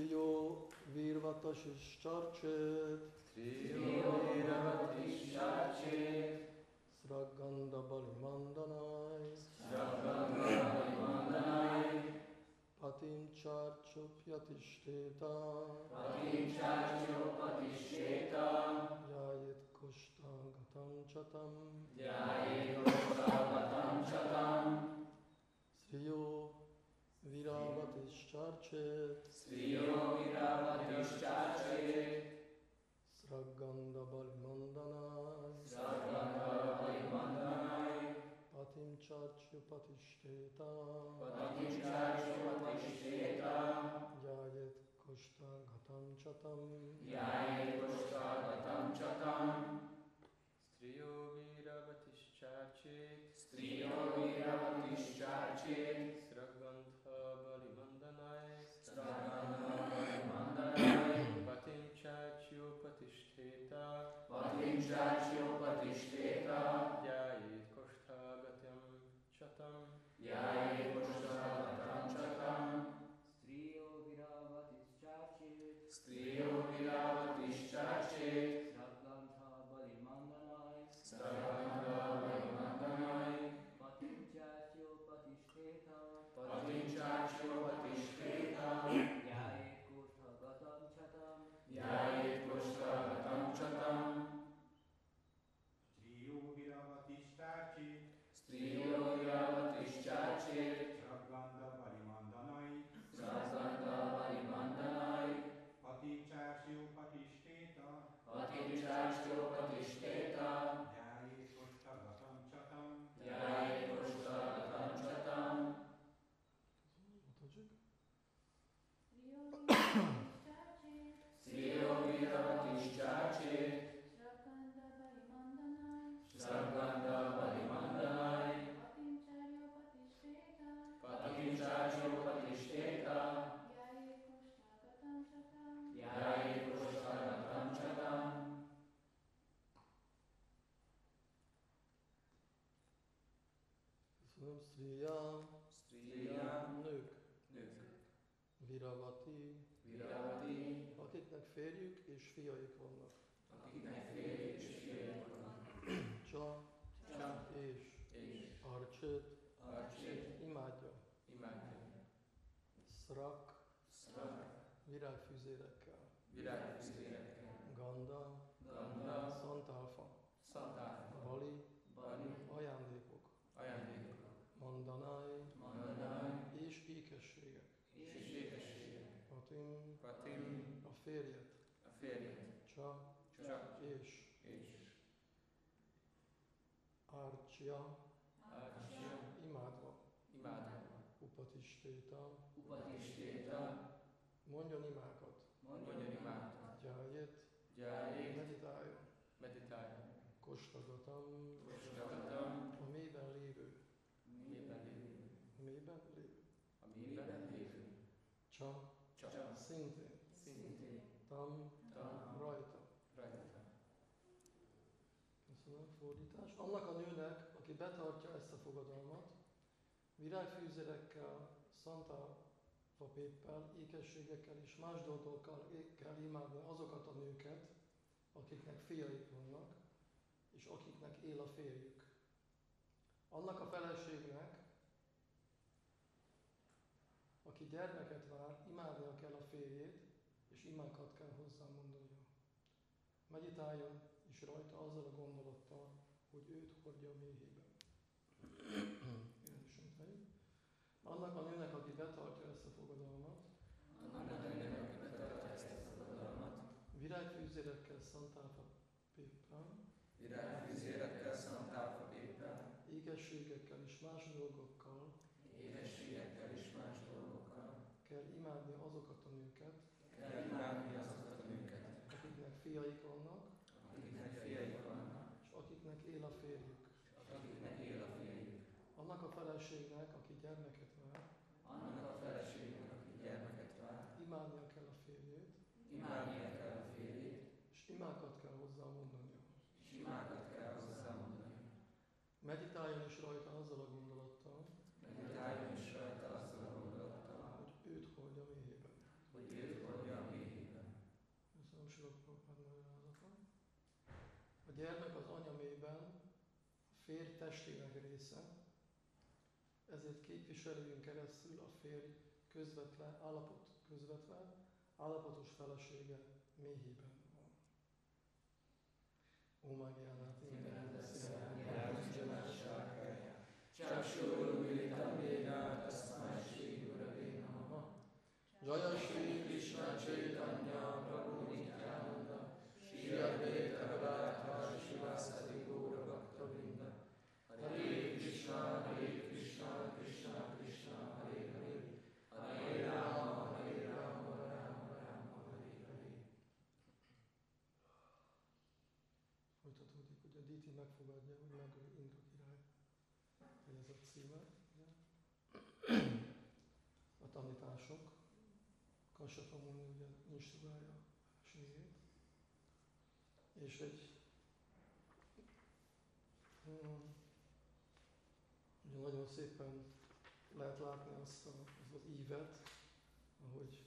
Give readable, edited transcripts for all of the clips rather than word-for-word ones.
Striyo Virvatashishcharchet Sraganda Balimandanai Patim Charchupyatishteta Jayet Kushta Gatam Chatam Striyo Viravatischarchet Sraganda Balimandanai Patim Charchupyatishteta Jayet Kushta Gatam Chatam Striyo Viravatischarchet Sragandha Balimandanai Patim Charchupyatishteta Jayet Kushta Gatam Chatam Striyo Viravatischarchet Sragandha Balimandanai Patim Charchupyatishteta Jayet Kushta Gatam Chatam Striyo Viravatischarchet Sragandha Balimandanai Patim Charchupyatishteta Jayet Kushta Gatam Chatam Striyo Viravatischarchet Sragandha Balimandanai Patim Charchupyatishteta Jayet Kushta Gatam Chatam Köszönöm, Striya, nők, Viravati, akiknek férjük és fiaik vannak. Csa és Archet, imádja. Szrak, virágfüzérekkel. Ganda, szantálfa. Bali, ajándékok. Mandanai, és ékességek. Patim, a férjet. Csa és Arcsia, imádva. Upatishtéta, mondjon imákat. Jayet, meditáljon. Kostagatam, a mélyben lévő. Csa, szintén. Tam, rajta. Köszönöm, fordítás. Annak a nőnek, aki betartja ezt a fogadalmat, virágfűzerekkel, szantálfapéppel, ékességekkel és más dolgokkal kell imádni azokat a nőket, akiknek fiaik vannak, és akiknek él a férjük. Annak a feleségnek, aki gyermeket vár, imádnia kell a férjét, és imákat kell hozzá mondania. Meditáljon is rajta azzal a gondolattal, hogy őt hordja a méhében. Annak a nőnek, aki betartja ezt a fogadalmat, virágfűzérekkel, szantálfapéppel, ékességekkel és más dolgokkal kell imádni azokat a nőket, akiknek fiaik vannak, és akiknek él a férjük. Annak a feleségnek, aki gyermeket vár, imádnia kell a férjét, és imákat kell hozzá mondania. Meditáljon is rajta azzal a gondolattal, hogy őt hordja méhében. gyermek az anya mélyben a férj testének része, ezért képviselőjön keresztül a férj közvetve állapotos felesége méhében van. Ó Mágiánát, Innen teszel, jelentőségek, Csásul Militam Vénát, Aszmai Sri Gurave Namaha. Jaya Shri Krishna Chaitanya Prabhu Nityananda, Shri Advaita Gadadhar Shivasati Gaura Bhakta Vrinda, Hare Krishna, Krishna Krishna, Hare Hare, Hare Rama, Rama Rama, Hare Hare. Folytatódik, hogy a Diti megfogadja, hogy megöl Indra király. Ez a címe. Ugye? A tanítások. Kassapa Muni ugye instruálja a feleségét. És ugye nagyon szépen lehet látni azt az ívet, ahogy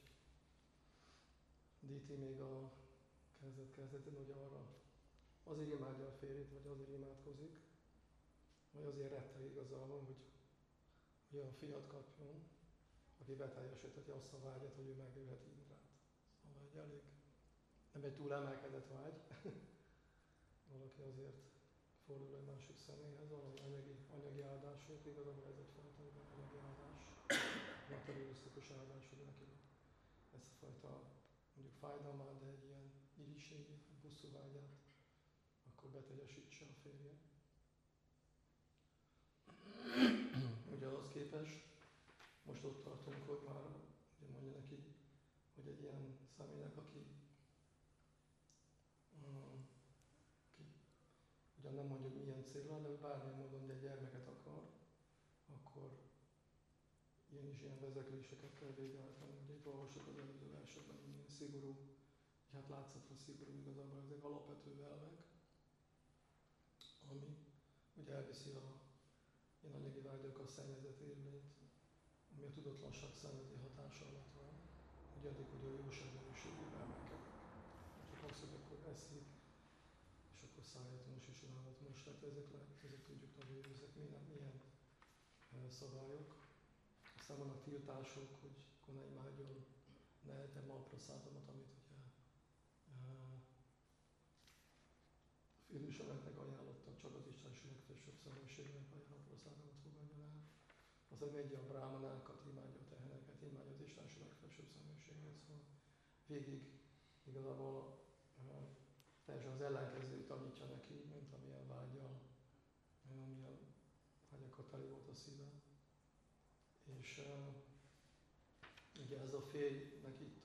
Diti még a kezdetén ugye arra azért imádja a férjét, vagy azért imádkozik, vagy azért rettel igazából, hogy olyan fiat kapjon, aki beteljesítheti azt a vágyat, hogy ő megölheti Indrát. Szóval egy elég, nem egy túl emelkedett vágy. Valaki azért fordul egy másik személyhez, valami anyagi áldásért, igazából ez egyfajta anyagi áldás, materialisztikus áldás, hogy neki ezt a fajta mondjuk fájdalmát, de egy ilyen irigységi, bosszúvágyát akkor beteljesítse a férje. Ugye ahhoz képest, most ott tartunk, hogy már ugye mondja neki, hogy egy ilyen személynek, aki ugyan nem mondja, hogy milyen célra, de bármilyen módon ugye egy gyermeket akar, akkor ilyen vezekléseket kell végrehajtani. Ugye itt olvasok az előző versetben, hogy milyen szigorú, hát látszatra szigorú igazából ezek alapvető elvek, ami ugye elviszi a ilyen anyagi vágyak a szennyezett élményt, ami a tudatlanság szennyezi hatása alatt van, ugye addig, hogy a jóságmenőségével emelkedik. Csak azt, hogy akkor eszik, és akkor szájátmos és lábatmos, tehát ezek tudjuk tanulni, hogy ezek milyen szabályok. Aztán vannak tiltások, hogy akkor ne imádjon, ne egyen malpraszádomat, amit ugye férjüsemeknek ajánlottak, csak az Istenség legfelsőbb személyiségnek malpraszádomat fogadjon el. Aztán megye a brámanákat, imádja a teheneket, imádja az Istenség legfelsőbb személyiséget, szóval végig igazából teljesen az ellenkezőt tanítja neki, mint amilyen vágyal, amilyen vágyakkal teli volt a szíve. És ugye ez a férjnek itt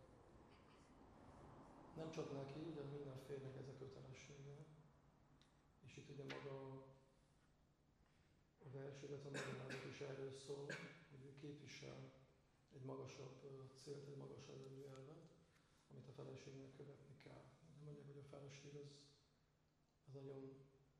nem csak neki, ugye minden férjnek ez a kötelessége. És itt ugye maga a vers, illetve a magyarázat is erről szól, hogy ő képvisel egy magasabb célt, egy magasabb előelvet, amit a feleségnek követni kell. De mondják, hogy a feleség az nagyon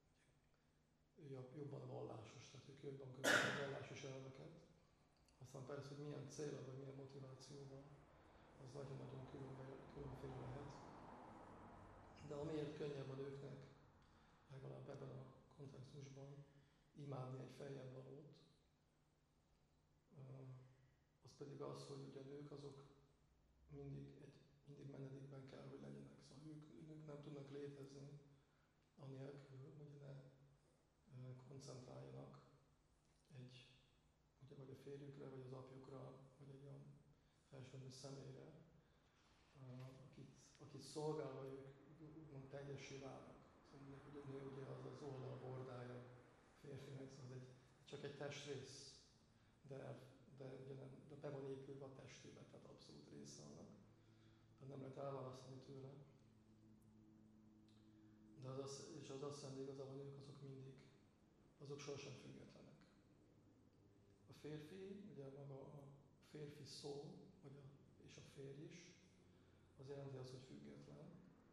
jobban vallásos, tehát ők jobban követik a vallásos elveket. Aztán persze, hogy milyen célra vagy milyen motivációval, az nagyon-nagyon különféle lehet. De amiért könnyebb a nőknek, legalább ebben a kontextusban, imádni egy feljebb valót, az pedig az, hogy ugye a nők azok mindig menedékben kell, hogy legyenek. Szóval ők nem tudnak létezni anélkül, hogy ne koncentráljanak ugye vagy a férjükre, vagy az apjukra, vagy egy olyan felsőbb személyre, akit szolgálva ők úgymond teljessé válnak. Szóval mondják, hogy a nő ugye az az oldalbordája a férfinek, szóval csak egy testrész, de be van épülve a testébe, tehát abszolút része annak. Tehát nem lehet elválasztani tőle. De az azt jelenti igazából, a nők azok sosem függetlenek. A férfi, ugye maga a férfi szó, és a férj is, az jelenti azt, hogy független.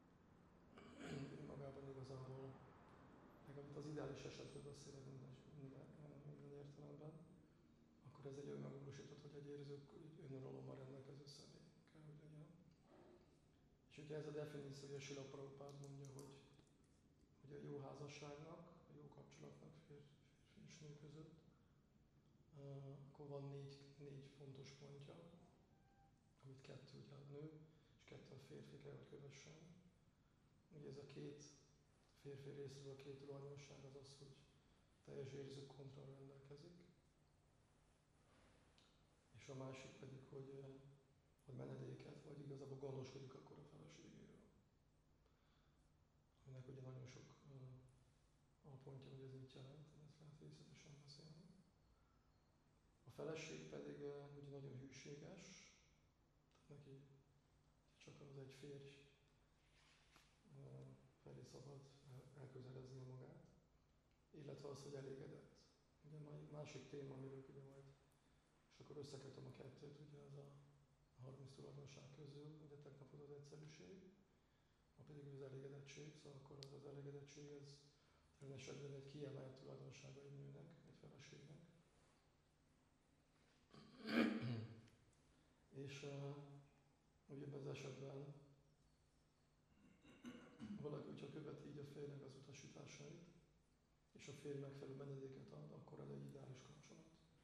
Magában igazából, legalább az ideális esetről beszélek minden értelemben, akkor ez egy önmegvalósított, hogy egy önuralommal rendelkező személy kell, hogy legyen. És ugye ez a definíció, hogy a Srila Prabhupád mondja, hogy ugye a jó házasságnak, a jó kapcsolatnak férfi és nő között, akkor van négy fontos pontja, amit 2 ugye a nő, és 2 a férfi kell, hogy kövessen. Ugye ez a 2 férfi részről a 2 tulajdonság az az, hogy teljes érzőkontroll rendelkezik, és a másik pedig, hogy menedéket, vagy igazából gondoskodik akkor a feleségéről. Ennek ugye nagyon sok alpontja, hogy ez mit jelent, ezt lehet részletesen beszélni. A feleség pedig ugye nagyon hűséges, tehát neki csak az egy férj felé szabad elközeleznie magát, illetve az, hogy elégedett. Ugye másik téma, amiről ugye majd, és akkor összekötöm a 2-t, ugye az a 30 tulajdonság közül, ugye tegnap az egyszerűség, ma pedig az elégedettség, szóval akkor az elégedettség, ez jelen esetben egy kiemelt tulajdonsága egy nőnek, egy feleségnek. És ugye ebben az esetben valaki, hogyha követi így a férjnek az utasításait, és a férj megfelelő menedéket ad, akkor ez egy ideális kapcsolat.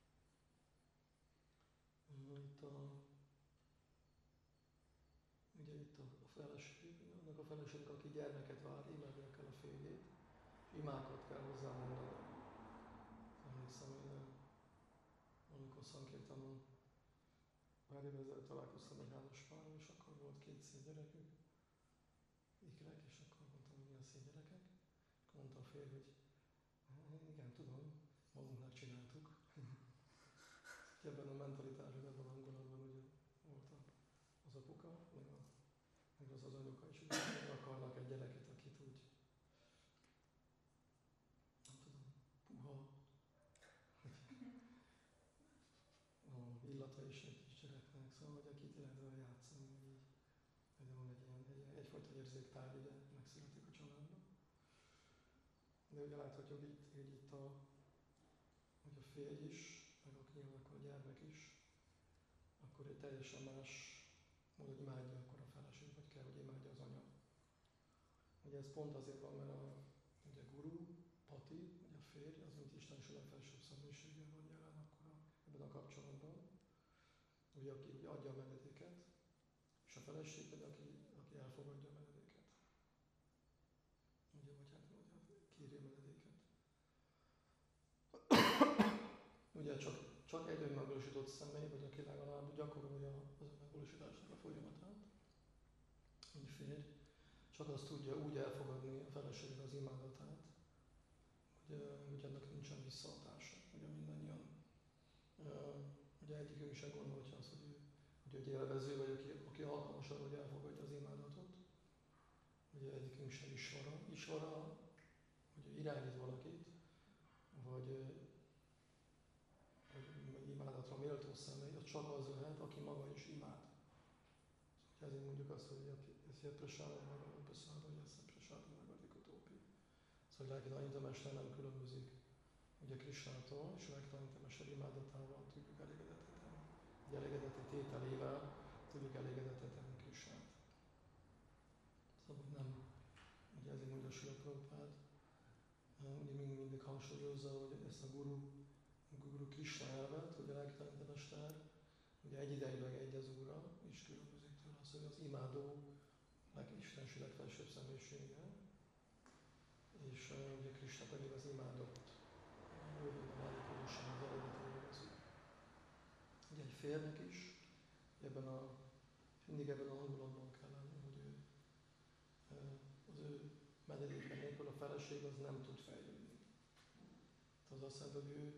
Ugye itt a feleség, annak a feleségnek, aki gyermeket vár, imádnia kell a férjét, és imákat kell hozzá mondani. Emlékszem, én amikor szankértem, pár évvel ezelőtt találkoztam egy házaspárral, és akkor volt 2 szép gyerekük, ikrek, és akkor mondtam, hogy milyen szép gyerekek. Akkor mondta a férj, hogy igen, tudom, magunknak csináltuk. Ebben a mentalitásban, ebben a hangulatban ugye volt az apuka, meg az anyuka is, hogy akarnak egy gyereket, akit úgy, nem tudom, puha, illata is egy kis gyereknek, szóval, hogy akit lehet vele játszani, hogy így, hogy van egyfajta érzéktárgy, ugye megszületik a családban. De ugye láthatjuk hogy itt hogy a férj is, meg nyilván akkor a gyermek is, akkor egy teljesen más módon imádja akkor a feleség, vagy kell, hogy imádja az anya. Ugye ez pont azért van, mert ugye guru, pati, ugye a férj, az mint Isten is a legfelsőbb személyiséggel van jelen akkor ebben a kapcsolatban. Ugye aki ugye adja a menedéket, és a feleség pedig aki elfogadja a menedéket. Ugye, vagy kéri a menedéket. Ugye csak egy önmegvalósított személy, vagy aki legalább gyakorolja az önmegvalósításnak a folyamatát, így férj, csak azt tudja úgy elfogadni a feleség az imádatát, hogy ennek nincsen visszahatása. Ugye mindannyian, ugye egyikünk sem gondolhatja azt, hogy egy élvező, vagy aki alkalmas arra, hogy elfogadja az imádatot. Ugye egyikünk sem isvara. Isvara, hogy irányít valakit, vagy imádatra méltó személy, az csak az lehet, aki maga is imád. Szóval ezért mondjuk azt, hogy ez prasádam maga, prasádam, ez prasádam maga, dikotópi. Szóval a lelkitanítómester nem különbözik ugye Krisnától, és a lelkitanítómester imádatával tudjuk elégedettet tenni. Egy elégedeti tételével tudjuk elégedettet tenni Krisnát. Szóval nem, ugye ezért mondja Srila Prabhupád, ugye mindig hangsúlyozza, hogy ezt a Guru Krishna elvet, hogy a lelkitanítómester ugye egyidejűleg egy az Úrra, és különbözik tőle az, hogy az imádó Istenség legfelsőbb személyisége, és ugye Krishna pedig az imádott, rövid a málikulósan az eredeti élvező. Ugye egy férnek is, mindig ebben a hangulatban kell lenni, hogy az ő menedéke nélkül a feleség az nem tud fejlődni. Az azt jelenti, hogy ő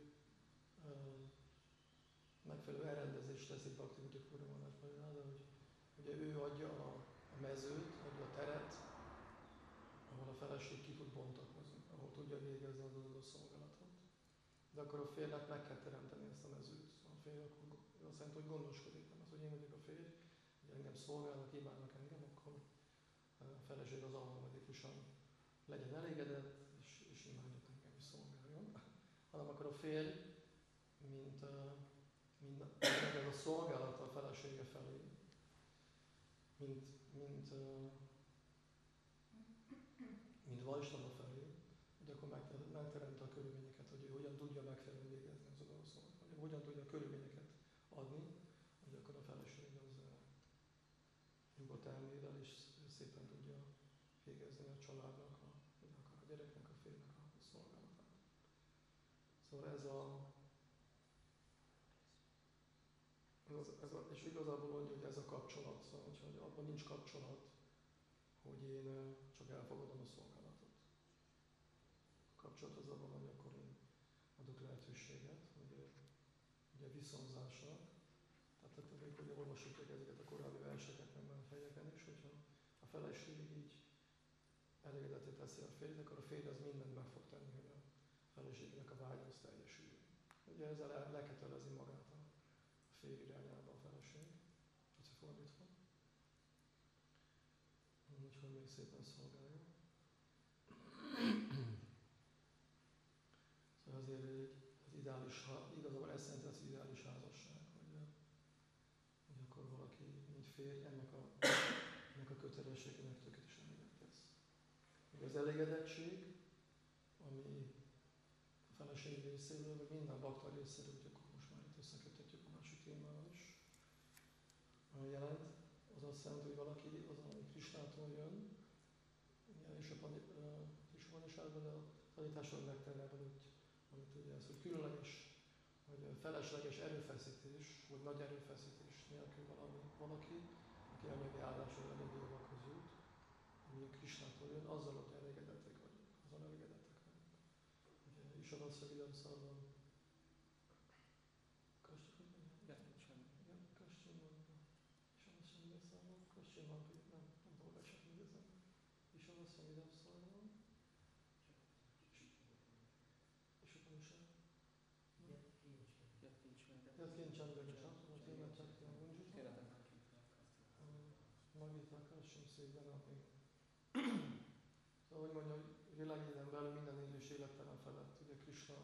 megfelelő elrendezést teszik Bhakti Gita Puravanásban, de hogy ugye ő adja a mezőt, adja a teret, ahol a feleség ki tud bontakozni, ahol tudja végezni az adott szolgálatot. De akkor a férnek meg kell teremteni ezt a mezőt. A férj akkor azt jelenti, hogy gondoskodik, nem az, hogy én vagyok a férj, hogy engem szolgálnak, imádnak engem, akkor a feleség az automatikusan legyen elégedett, és imádjuk engem is szolgáljon. Hanem akkor a férj, mint ez a szolgálata a felesége felé, mint Vajsnava felé, hogy akkor megteremte a körülményeket, hogy ő hogyan tudja megfelelően végezni az odaszolgálatot, hogy hogyan tudja a körülményeket adni, hogy akkor a feleség az nyugodt elmével és szépen tudja végezni a családnak, vagy akár a gyereknek, a férjnek a szolgálatát. Szóval és igazából mondja, hogy ez a kapcsolat, szóval, hogy abban nincs kapcsolat, hogy én csak elfogadom a szolgálatot. A kapcsolat az abban, hogy akkor én adok lehetőséget, hogy ugye viszonzásnak, tehát hogy olvassuk meg ezeket a korábbi verseket, meg már fejeken is, hogyha a feleség így elégedetté teszi a férjét, akkor a férj az mindent meg fog tenni, hogy a feleségnek a vágya az teljesüljön. Ugye ezzel lekötelezi magát a férj irányába a feleség, ez fordítva. Úgyhogy még szépen szolgálja. Szóval azért az ideális, igazából ez szerint az ideális házasság, hogy akkor valaki, mint férj, ennek a kötelességének tökéletesen eleget tesz. Ugye az elégedettség, ami a feleség részéről, vagy minden bakta részéről, hogy akkor most már itt összeköthetjük a másik témával is, jelent, az azt jelenti, hogy valaki az, ami Krisnától jön, és a Upanishadban a tanításról megterel előtt, amit ugye ez, hogy különleges, vagy felesleges erőfeszítés, vagy nagy erőfeszítés nélkül valaki, aki anyagi állású, anyagi javakhoz jut, ami Krisnától jön, azzal, hogy elégedettek vagyunk, azzal elégedettek vagyunk. Ugye Isavasza Vidamszalban Szóval, hogy mondja, hogy világéden belül minden élés élettelen felett, ugye Krishna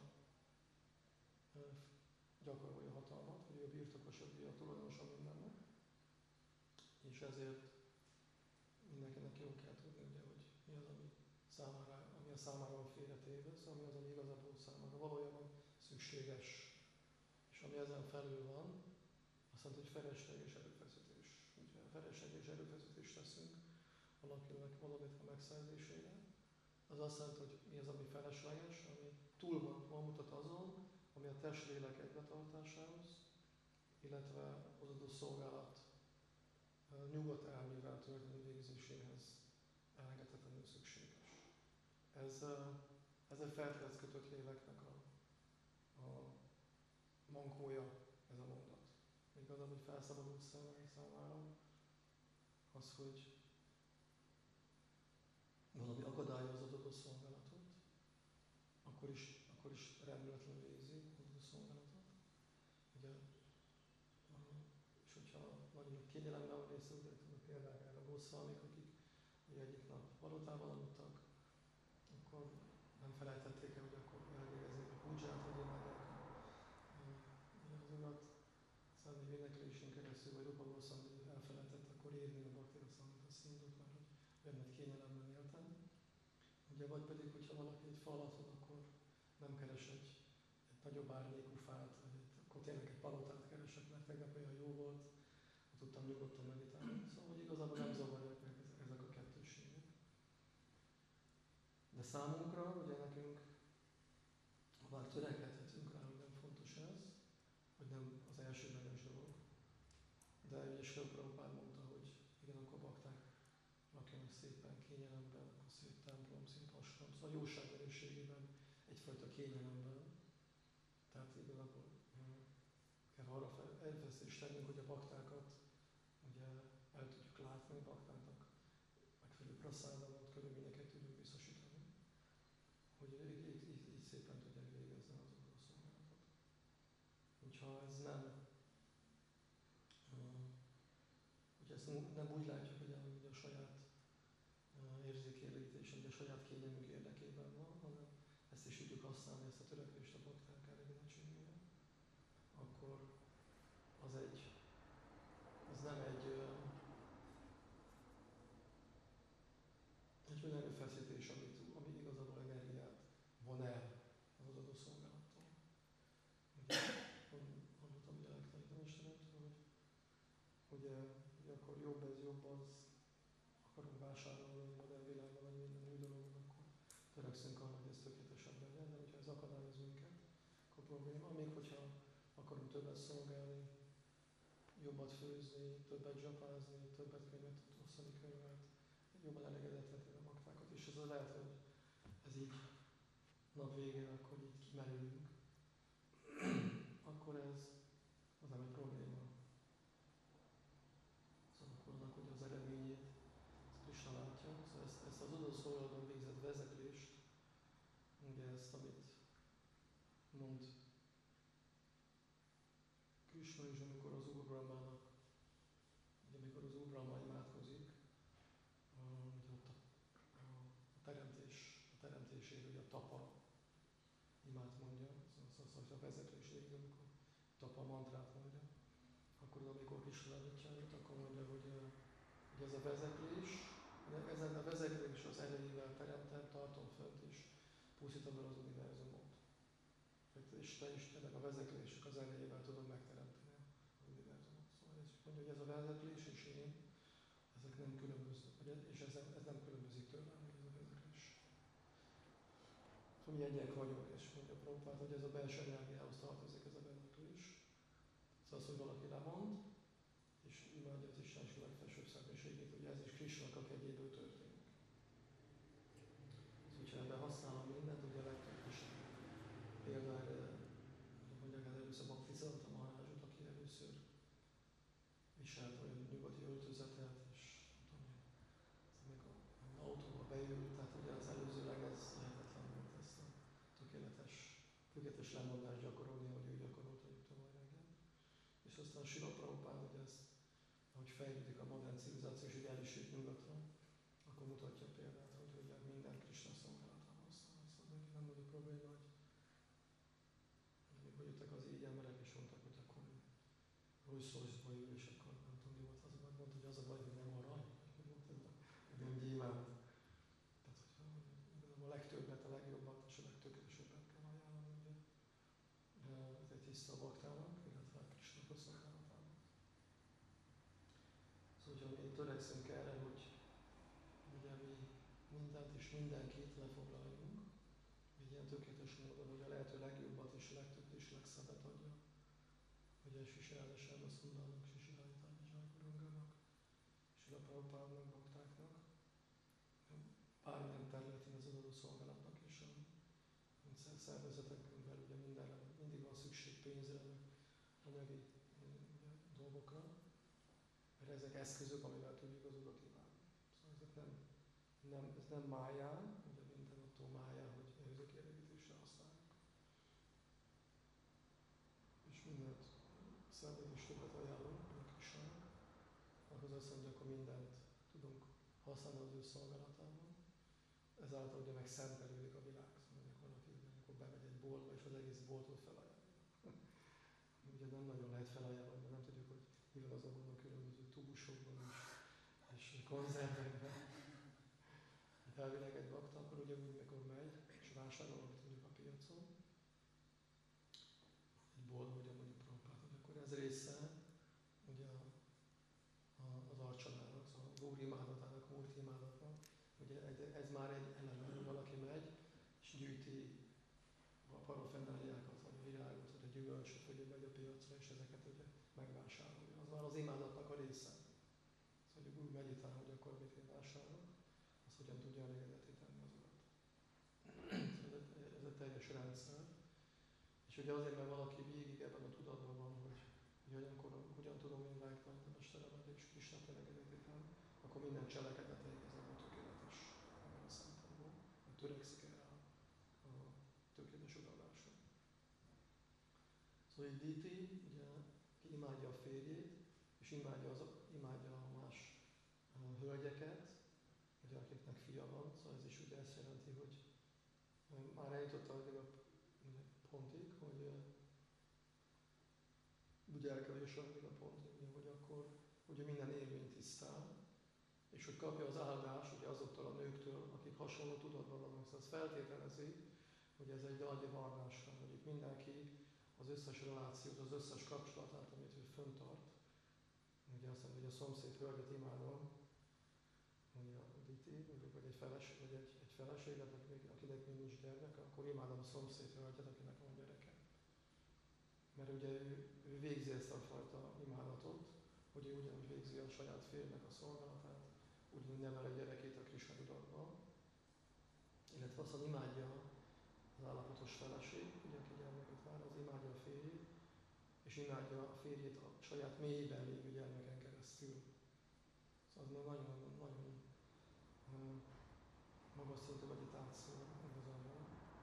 gyakorolja a hatalmat, hogy ő a birtokosa, a tulajdonosa mindennek, és ezért mindenkinek jól kell tudni, ugye, hogy mi az, ami a számára félretéve, szóval mi az, ami igazából számára valójában szükséges. És ami ezen felül van, azt mondta, hogy felesleges erőfeszítés. Ugye felesleges erőfeszítést teszünk valakinek valamit a megszerzésére. Az azt jelenti, hogy mi az, ami felesleges, ami túl van mutat azon, ami a test-lélek egybetartásához, illetve az adott szolgálat nyugodt elmével történő végzéséhez elengedhetetlenül szükséges. Ez a feltétlenül kötött léleknek a mankója, ez a mondat. Még az, ami felszabadult számára, az, hogy valami akadályozza az adott szolgálatot, akkor is rendületlenül végzi az adott szolgálatot. Ugye, és hogyha nagyon nagy kényelemben van része, ugye tudok példák erre a Goswamik, akik egyik nap palotában aludtak, akkor nem felejtették el, hogy akkor elvégezni a pudzsát, hogy imádják az Urat. Aztán egy éneklésén keresztül, vagy Rupa Goswami elfelejtett akkor érni a Bhaktira Samhita szindot, mert hogy olyan nagy kényelemben éltem. Ugye, vagy pedig, hogyha valaki egy fa alatt van, akkor nem keres egy nagyobb árnyékú fát, vagy akkor tényleg egy palotát keresek, mert tegnap olyan jó volt, hogy tudtam nyugodtan meditálni. Szóval, hogy igazából nem zavarják meg ezek a kettősségek. De számunkra, ugye nekünk, bár törekedhetünk rá, hogy nem fontos ez, hogy nem az elsődleges dolog, de ugye Srila Prabhupád mondta, hogy igen, akkor bakták lakjanak szépen kényelemben, akkor szép templom, szép ashram, szóval a jóság minőségében egyfajta kényelemben. Tehát igazából kell arra elveszést tennünk, hogy a baktákat ugye el tudjuk látni, a baktáknak megfelelő praszádamot, körülményeket tudjuk biztosítani, hogy így szépen tudják végezni az szolgálatot. Hogyha ez nem, hogy ezt nem úgy látjuk, hogy a saját érzékélítés, hogy a saját kényelmünk érdekében van, hanem ezt is tudjuk használni, ezt a törekvést a bakták elégedettségére, akkor az nem egy olyan erőfeszítés, ami igazából energiát hogy akkor jobb ez, jobb az, akarunk vásárolni modern világban, vagy minden új dologon, akkor törekszünk arra, hogy ez tökéletesebb legyen, de hogyha ez akadályoz minket, akkor probléma. Még hogyha akarunk többet szolgálni, jobbat főzni, többet zsapázni, többet könyvet, osztani könyvet, jobban elégedetlenül a baktákat, és ez lehet, hogy ez így nap végén, akkor így kimerülünk, akkor ez az nem egy probléma. Szóval akkor annak, hogy az eredményét ezt Krisna látja. Szóval ezt az odaszolgalatban végzett vezeklést, ugye ezt, amit mond Krisna is, amikor az Úr Brahmának, ugye amikor az Úr Brahma imádkozik, ugye ott a teremtésére, ugye a tapa imát mondja, szóval a vezeklés végül, amikor tapa mantrát mondja, akkor amikor Krisna említja, akkor mondja, hogy ez a vezeklés, ezen a vezeklés az erejével teremtem, tartom fönt és pusztítom el az univerzumot. És ennek a vezeklésnek az erejével tudom megteremteni az univerzumot. Szóval ez mondja, hogy ez a vezeklés és én, ezek nem különböznek, és ez nem különbözik tőlem, ez a vezeklés. Szóval mi egyek vagyunk, és mondja Prabhupád, hogy ez a belső energiához tartozik ez a vezeklés. Szóval az, hogy valaki lemond, és imádja az Istenség legfelsőbb személyiségét, hogy ez is Krisnának a kegyéből történik. Szóval, hogyha ebben használom mindent, ugye a legtöbb is például mondják el először Bhaktisiddhanta Mahārājot, aki először viselt olyan nyugati öltözetet, és még az autóba beült, tehát ugye az előzőleg ez lehetetlen volt ezt a tökéletes lemondást gyakorolni, ahogy ő gyakorolta nyugta Mahārāját. És aztán Srila Prabhupád, hogy ezt, ahogy fejlődik a modern civilizáció, és így el is jött nyugatra, akkor mutatja példát, hogy minden Krisna szolgálatában használja. Szóval neki nem volt a probléma, hogy amikor jöttek az így emberek, és mondtak, hogy akkor Rolls-Royce-ba ül, és akkor nem tudom, mi volt az, mondta, hogy az a baj, hogy nem arany, hogy volt ez nem gyémánt. Tehát, hogy a legtöbbet, a legjobbat és a legtökéletesebbet kell ajánlani, ugye. Ez egy tiszta baktának, illetve a Krisnának a szolgálatának. Szóval, hogyha mi törekszünk erre, hogy ugye mi mindent és mindenkit lefoglaljunk, egy ilyen tökéletes módon, hogy a lehető legjobbat és a legtöbbet és legszebbet adja. Ugye Sisirada Sarma Szundarnak, Sisirada Tárgyazsákurangának, Srila Prabhupádnak, baktáknak, bármilyen területén az adó szolgálatnak és a szervezetekben belül ugye mindenre, mindig van szükség pénzre, anyagi dolgokra, mert ezek eszközök, amivel tudjuk az Urat imádni. Szóval ezek ez nem máján, ugye minden attól máján, hogy érzékérlegítésre használjuk. És mindent szenved és többet ajánlunk a Krisnának, akkor azt mondja, akkor mindent tudunk használni az ő szolgálatában. Ezáltal ugye meg szentelődik a világ. Szóval valaki, amikor bemegy egy boltba, és az egész boltot felajánlja. Ugye nem nagyon lehet felajánlani, mert nem tudjuk, hogy mi van azokban a különböző tubusokban és konzervekben. Elvileg egy bakta, akkor ugye úgy, mikor megy, és vásárol, amit mondjuk a piacon, egy boltba, ugye mondjuk Prabhupád, hogy akkor ez része ugye az arcsanának, szóval a Góri imádatának, a Múrti imádatnak. Ugye ez már egy eleme, hogy valaki megy, és gyűjti a parafennáliákat, vagy a virágot, vagy a gyümölcsöt, vagy megy a piacra, és ezeket ugye megvásárolja. Az már az imádatnak a része. Szóval úgy meditál, hogy akkor mit én vásárolok, az hogyan tudja elégedetté tenni az Urat. Ez egy teljes rendszer. És ugye azért, mert valaki végig ebben a tudatban van, hogy hogyan tudom én vágtani a mesteremet és Krisnát elégedetté tenni, akkor minden cselekedet igazából tökéletes ebben a szempontból, hogy törekszik erre a tökéletes odadásra. Szóval így Diti, ugye, imádja a férjét, és imádja a más hölgyeket, ugye, akiknek fia van, szóval ez is ugye ezt jelenti, hogy már eljutott a pontig, hogy ugye el kell jusni a pontig, hogy akkor ugye minden élmény tisztán, és hogy kapja az áldást ugye azoktól a nőktől, akik hasonló tudatban vannak. Szóval ez feltételezi, hogy ez egy dalgyi varrásra, hogy itt mindenki az összes relációt, az összes kapcsolatát, amit ő föntart, Ugye azt mondja, hogy a szomszéd hölgyet imádom, mondja a Diti, vagy egy feleséget, akinek még nincs gyermek, akkor imádom a szomszéd hölgyet, akinek van gyereke. Mert ugye ő végzi ezt a fajta imádatot, hogy ő ugyanúgy végzi a saját férjnek a szolgálatát, ugyanúgy nevel a gyerekét a Krisna tudatban, illetve aztán imádja az állapotos feleség, ugye, aki gyermeket vár, az imádja a férjét, és imádja a férjét a saját mélyében lévő gyermeken keresztül. Szóval az nagyon magas szintű meditáció igazából.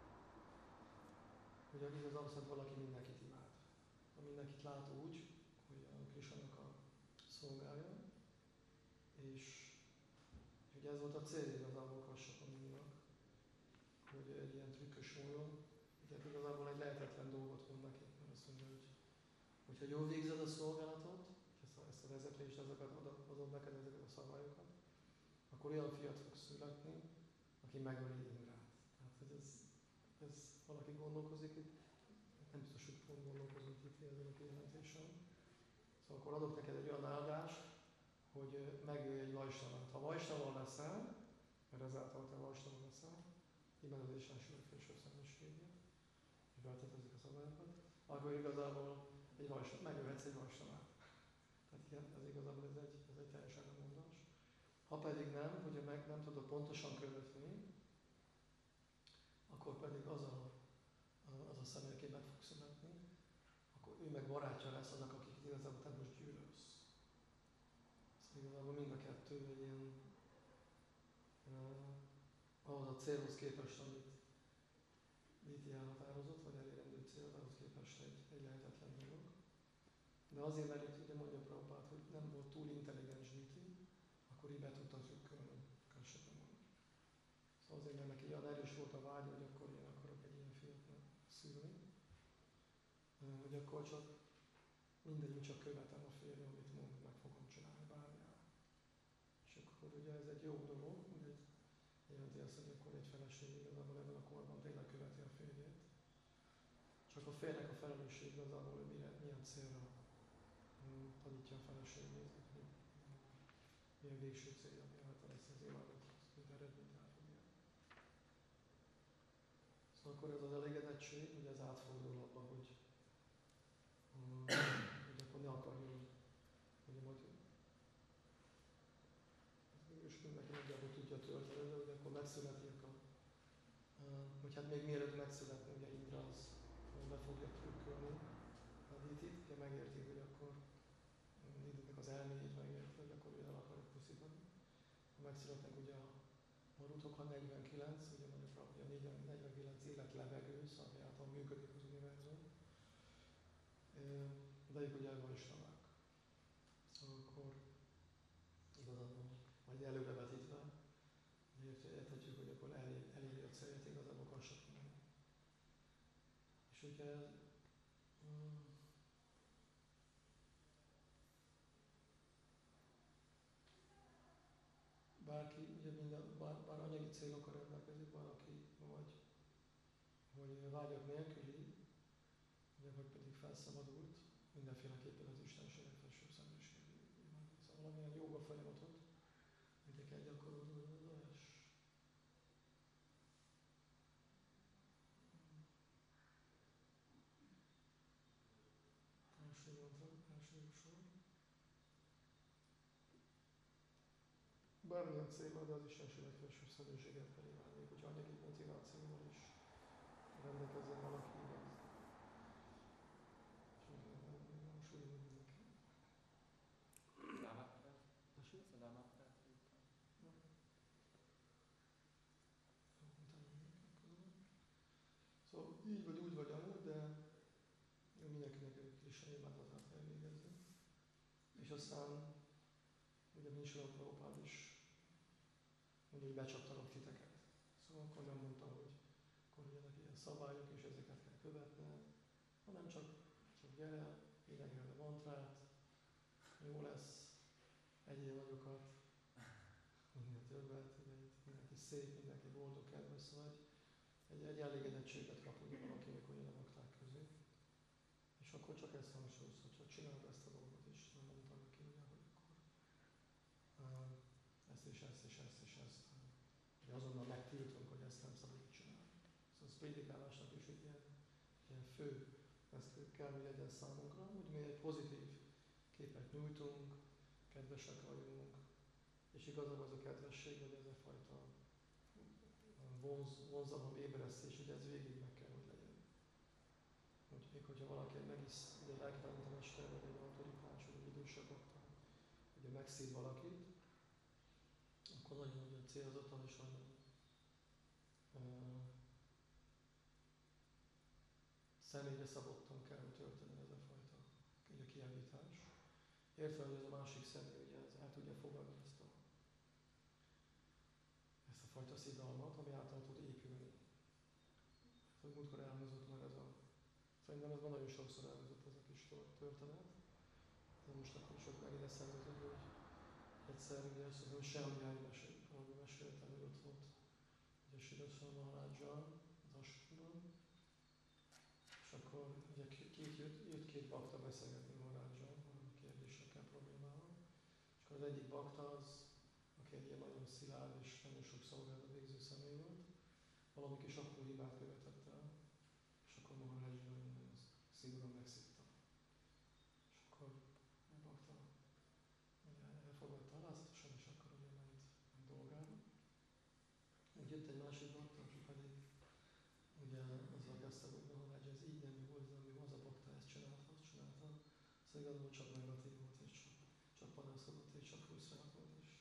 Ugye igazából azt mondja, valaki mindenkit imád. Ha mindenkit lát úgy, hogy a Krisnának a szolgálja, és ugye ez volt a cél igazából Kasyapamuninak, hogy egy ilyen trükkös módon, ugye igazából egy lehetetlen dolgot mond neki, mert azt mondja, hogy ha jól végzed a szolgálatot, ezt a vezetést, ezeket adod neked ezeket a szabályokat, akkor olyan fiat fog születni, aki megöli Indrát. Tehát, hogy ez valaki gondolkozik itt, nem biztos, hogy pont gondolkozunk itt ezen a kijelentésen. Szóval akkor adok neked egy olyan áldást, hogy megölj egy vajsnavát. Ha vajsnava leszel, mert ezáltal te vajsnava leszel, imádod és legfelsőbb személyiségét, és betartozik a szabályokat, akkor igazából megölhetsz egy vajsnavát. Tehát igen, ez igazából ez egy teljes ellenmondás. Ha pedig nem, hogyha nem tudod pontosan követni, akkor pedig az a személy, aki meg fog születni, akkor ő meg barátja lesz annak, akik igazából te most gyűlölsz. Szóval igazából mind a kettő egy ilyen ahhoz a célhoz képest, amit Diti elhatározott, vagy elérendő cél, ahhoz képest egy lehetetlen dolog. De azért, mert itt ugye mondja Prabhupád, hogy nem volt túl intelligens Diti, akkor így be tudta trükkölni Kasyapamunit. Szóval azért, mert neki olyan erős volt a vágy, hogy akkor én akarok egy ilyen fiat szülni, hogy akkor csak mindegy, csak követem a férjem, amit mond, meg fogom csinálni bármilyen. És akkor ugye ez egy jó dolog, hogy jelenti azt, hogy akkor egy feleség igazából ebben a korban tényleg követi a férjét. Csak a férnek a felelősség igazából, hogy milyen célra tanítja a feleségét, milyen végső célja, mi által ezt az imádat, mint eredményt el fog érni. Szóval akkor ez az elégedettség, hogy ez átfordul abba, hogy akkor ne akarjon, hogy majd és mindenki nagyjából tudja tölteni, hogy akkor megszületik hogy hát még mielőtt megszületne, ugye Indra az be fogja trükkölni a Ditit, ugye megérti, hogy akkor Ditinek az elméjét megérti, hogy akkor ő el akarja pusztítani. Ha megszületnek ugye a Marutok, ha 49, ugye mondjuk a 49 élet levegő, ami által működik az univerzum, de ők ugye vajsnavák. Szóval akkor igazából majd előrevetítve, érthetjük, hogy akkor eléri a célját igazából Kasyapamuni. És ugye bárki, ugye bár anyagi célokkal rendelkezik, valaki vagy vágyak nélküli, ugye, vagy pedig felszabadult, mindenféleképpen az Istenség legfelsőbb személyiségét. Szóval valamilyen jóga folyamatot ugye kell gyakorolni, és első sor. Bármilyen célban, de az Istenség legfelsőbb személyiséget felé válni, hogyha anyagi motivációval is rendelkezzen valaki, igaz. És úgy mindenki. Szóval így vagy úgy vagy amúgy, de mindenkinek egy Krisna imádatát kell végezni. És aztán ugye Vishnu Prabhupád is mondja, hogy becsaptalak titeket. Szóval akkor nem mondtam, hogy akkor legyenek ilyen szabályok, és ezeket kell követni, hanem csak gyere, énekelj a mantrát, jó lesz, egyél nagyokat, minél többet, mindenki szép, mindenki boldog, kedves vagy. Egy elégedettséget kap ugye valaki, mikor jön a bakták közé. És akkor csak ezt hangsúlyozhat, csak csináld ezt a dolgot is. Nem mondtam neki, ugye, hogy és ezt, és ezt, és ezt. Ugye azonnal megtiltunk, hogy ezt nem szabad így csinálni. Szóval a prédikálásnak is egy ilyen fő, ezt kell, hogy legyen számunkra, hogy mi egy pozitív képet nyújtunk, kedvesek vagyunk, és igazából az a kedvesség, hogy ez a fajta vonzalom, ébresztés, hogy ez végig meg kell, hogy legyen. Hogy még hogyha valaki egy lelkitanítómester, vagy egy autoritás, vagy egy idősebb bakta, ugye megszív valakit, akkor nagyon célzottan és nagyon személyre szabottan kell, hogy történjen ez a fajta ugye, kijavítás. Értve, hogy ez a másik személy ugye ez el tudja fogadni ezt a fajta szidalmat, ami által tud épülni. Hogy múltkor elhangzott már ez a... Szerintem ez már nagyon sokszor elhangzott ez a kis történet. De most akkor is megint eszembe jutott, hogy egyszer ugye azt hiszem, hogy Seamjai meséltem, hogy ott volt ugye Sridhar Maharajjal az Ashramban, és akkor ugye jött két bakta beszélgetni Maharajjal, valami kérdésekkel, problémával, és akkor az egyik bakta az, aki egy ilyen nagyon szilárd és nagyon sok szolgálatot végző személy volt, valami kis apró hibát követett el, és akkor Maharajja nagyon szigorúan megszívta. És akkor a bakta ugye elfogadta alázatosan, és akkor ugye ment dolgára. Úgy jött egy másik bakta, aki pedig ugye azzal kezdte, hogy Maharajja ez így nem jó, ez nem jó, az a bakta ezt csinálta, azt csinálta. Szóval igazából csak negatív volt, és csak panaszkodott, és csak frusztrált volt, és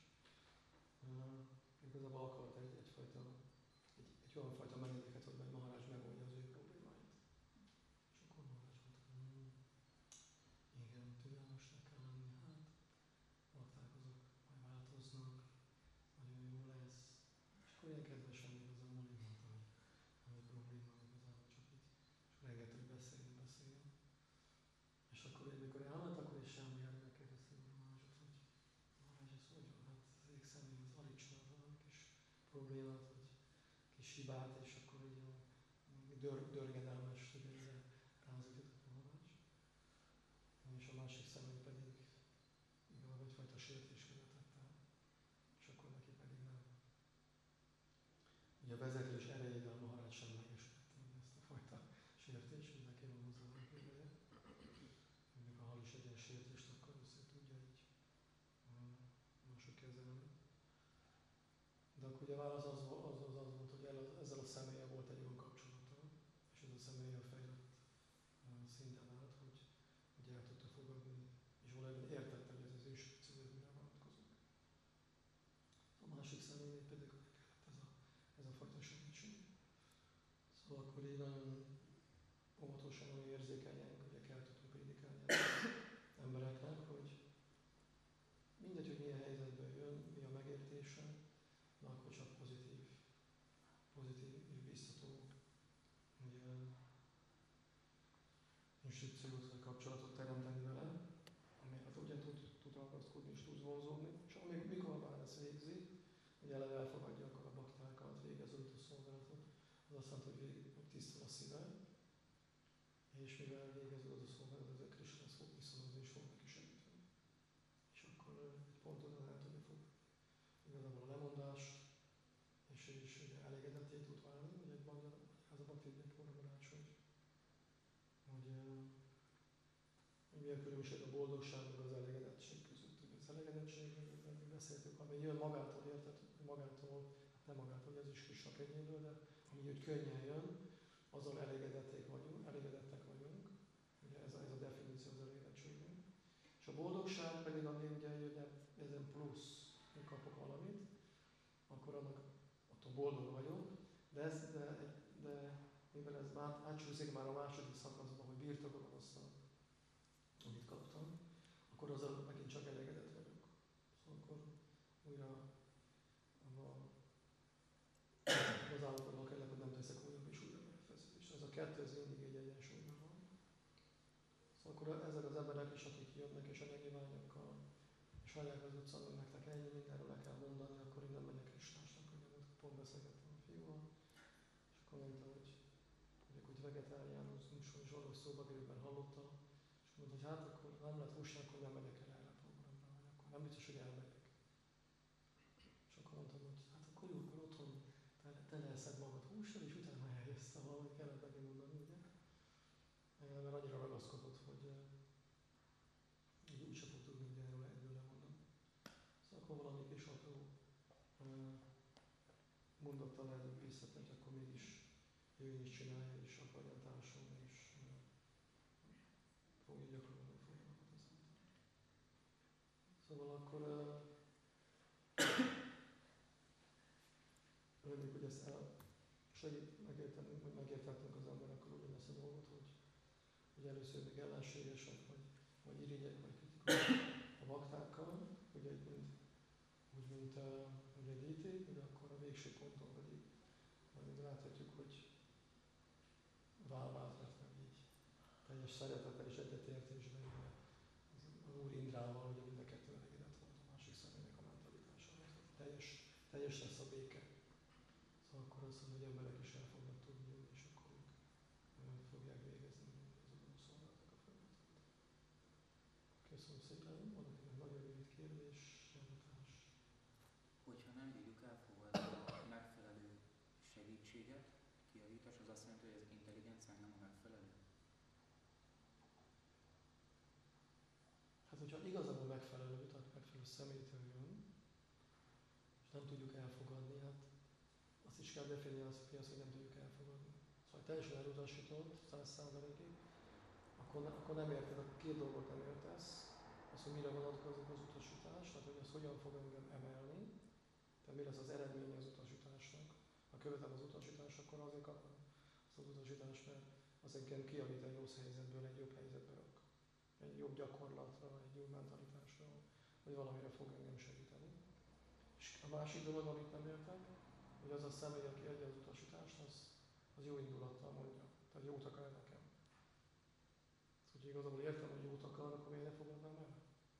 igazából akart egyfajta, egy olyan fajta menedéket, hogy majd Maharaj megoldja az ő problémáit. És akkor Maharaj mondta, igen, türelmesnek kell lenni, hát bakták azok majd változnak, nagyon jó lesz. És akkor ilyen kedvesen igazából így mondta, hogy nem egy probléma, igazából csak így, és rengeteg hogy beszéljen. És akkor amikor elment, akkor is semmi járni megkérdezte Maharajot, hogy Maharaj, ez hogy van? Hát az egyik személy az alig csinált valami kis problémát, vagy kis hibát, és akkor így a dörgedelmes, hogy ezzel rázütött Maharaj. És a másik személy pedig igazából egyfajta sértés követett el, és akkor neki pedig nem. Ugye a vezetés erejével Maharaj semlegesítette ezt a fajta sértést, hogy neki van hozzá a ideje. Amikor hall is egy ilyen sértést, akkor össze tudja így mások kezelni. De akkor ugye a válasz az volt, hogy ezzel a személlyel volt egy olyan kapcsolata, és ez a személy a fejlett szinten állt, hogy el tudta fogadni, és valójában értette, hogy ez az ő szívére vonatkozik. A másik személynél pedig kellett ez a fajta segítség. Szóval akkor így nagyon óvatosan, nagyon érzékenyen, ugye kell tudni prédikálni embereknek, hogy mindegy, hogy milyen helyzetben jön, mi a megértése, na akkor csak pozitív és biztató ugye, instrukciót vagy kapcsolatot teremteni vele, amelyet ugye tud ragaszkodni és tud vonzódni. És mikor már ezt végzi, hogy eleve elfogadja akkor a baktákat, végez a szolgálatot, az azt jelenti, hogy tisztul a szíve, és mivel végez a szolgálatot, ezzel Krisnához fog viszonozni és fog neki segíteni. És akkor egy ponton el tudja fog igazából a lemondást, és ugye elégedetté tud válni, ugye egy az a baktének forrabarács, hogy mi a különbség a boldogság meg az elégedettség között. Ugye az elégedettség, beszéltük, ami jön magától, érted? Magától, hát nem magától, ez is Krisna kegyéből, de ami úgy könnyen jön, azzal elégedettek vagyunk. Ugye ez a definíció az elégedettségnek. És a boldogság pedig, ami ugye ezen plusz, hogy kapok valamit, akkor annak attól boldog vagyok, de mivel ez már átsúszik már a második szakaszban, hogy birtokolom azt, amit kaptam, akkor azzal megint csak elégedett vagyok. Szóval akkor újra az állapotban kellek, hogy nem teszek újabb és újabb erőfeszítést. Ez a kettő, ez mindig egy egyensúlyban van. Szóval akkor ezek az emberek is, akik jönnek és anyagi vágyakkal, és hallják az utcán, hogy nektek ennyi mindenről le kell mondani, akkor én nem megyek Krisnásnak, hogy pont beszélgettem a fiúval, és akkor mondta, hogy vegetáriánus zsoros szóba kerülben hallotta, és mondta, hogy hát akkor nem lett húsnál, akkor nem megyek el erre a programra, vagy akkor nem biztos, hogy elmegyek. teleszed magad hússal, és utána eljössz, valahogy kellett neki mondani, ugye? Mert annyira ragaszkodott, hogy úgyse fog tudni ugye erről lemondani. Szóval akkor valami kis apró mondattal lehet visszatett, hogy akkor mégis ő is csinálja, és akarja társulni, és fogja gyakorolni a folyamatot ezáltal. Szóval akkor reméljük, hogy ezt segít megérteni, hogy megértettünk az ember, akkor ugyanezt a dolgot, hogy először még ellenségesek, vagy irigyek, vagy kritikusak a baktákkal, ugye úgy, mint egy íték, de akkor a végső ponton pedig majd láthatjuk, hogy válvát vett meg így teljes szeretettel és egyetértésben, az Úr Indrával, ugye mind a kettő elégedett volt a másik személynek a mentalitásával. Teljes lesz a béke. Szóval akkor azt mondja, hogy emberek is el fognak tudni jönni, és akkor ők fogják végezni az Úr szolgálatnak a folyamatát. Köszönöm szépen, valakinek nagyon rövid kérdés, javítás. Hogyha nem bírjuk elfogadni a megfelelő segítséget, kijavítás, az azt jelenti, hogy az intelligencia nem a megfelelő? Hát, hogyha igazából megfelelő, tehát megfelelő személytől jön, és nem tudjuk elfogadni, hát azt is kell definiálni, hogy nem tudjuk elfogadni. Szóval teljesen elutasított, 100%-ig, akkor nem érted, a két dolgot nem értesz, az, hogy mire vonatkozik az utasítás, tehát hogy az hogyan fog engem emelni, tehát mi lesz az eredménye az utasításnak. Ha követem az utasítást, akkor azért kapom azt az utasítást, mert az engem kijavít egy rossz helyzetből, egy jobb helyzetbe rak. Egy jobb gyakorlatra, egy jobb mentalitásra, hogy valamire fog engem segíteni. És a másik dolog, amit nem értek, hogy az a személy, aki adja az utasítást, az jó indulattal mondja. Tehát jót akar nekem. Úgyhogy igazából értem, hogy jót akar, akkor miért ne fogadnám el?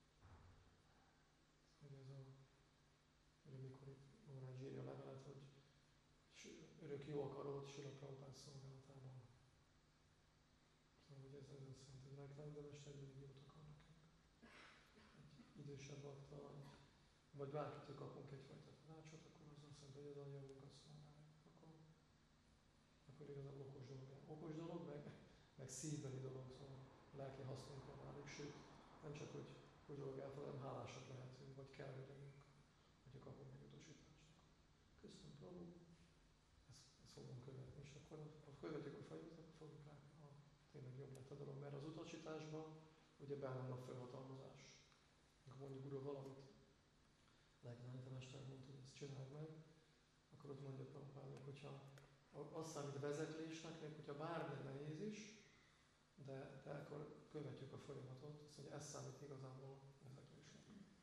Hogy amikor itt Mórács írja a levelet, hogy örök jó akarót Srila Prabhupád szolgálatában. Szóval, hogy ez azt jelenti, hogy nekem, de mester mindig jót akar nekünk. Egy idősebb bakta, vagy bárkitől kapunk egyfajta tanácsot, akkor az azt jelenti, hogy ez a javunkat szolgálja. Akkor igazából okos dolog. Okos dolog, meg szívbeli dolog, szóval lelki hasznunkra válik, sőt, nem csak, hogy dolog elfogadom, hálásak lehetünk, vagy kell, hogy legyünk, hogyha kapunk egy utasítást. Köszönöm, Prabhu, ezt fogom követni, és akkor ha követjük a folyamatot, akkor fogjuk látni, ha tényleg jobb lett a dolog, mert az utasításban ugye benne van a felhatalmazás. Amikor mondjuk Guru valamit, Legnájta mester mondta, hogy ezt csináld meg, akkor ott mondja Prabhupádnak, hogyha azt számít vezetlésnek, még hogyha bármilyen nehéz is, de akkor követjük a folyamatot, azt mondja, ez számít igazából vezetlésnek.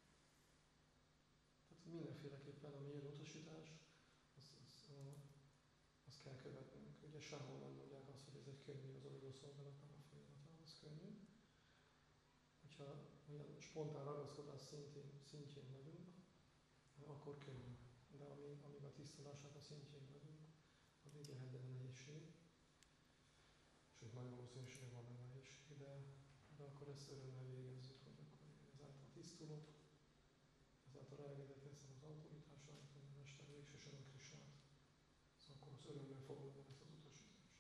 Tehát mindenféleképpen, ami ilyen utasítás, azt kell követnünk. Ugye sehol nem mondják azt, hogy ez egy könnyű, az oldó szolgálatnak a folyamata, az könnyű. Hogyha olyan spontán ragaszkodás szintjén vagyunk, akkor könnyű. De amíg a tisztulásnak a szintjén vagyunk, addig lehet benne nehézség. Sőt, nagy valószínűséggel van benne nehézség, de akkor ezt örömmel végezzük, hogy akkor ezáltal tisztulok, ezáltal elégedett leszem az autoritásra, hogy a Mester végső soron Krisnát. Szóval akkor az örömmel fogadom ezt az utasítást.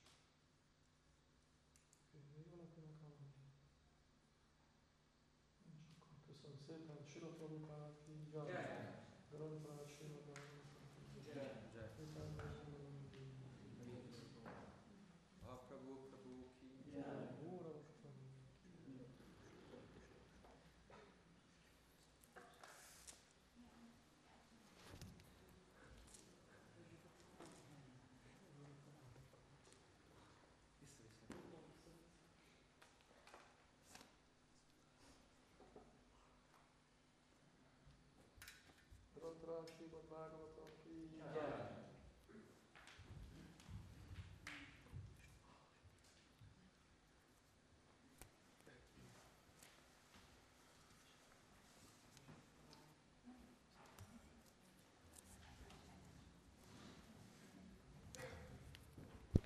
Még valakinek valami? És akkor köszönöm szépen, Srila Prabhupád, így van. Grantád, Srila Grantád, Srila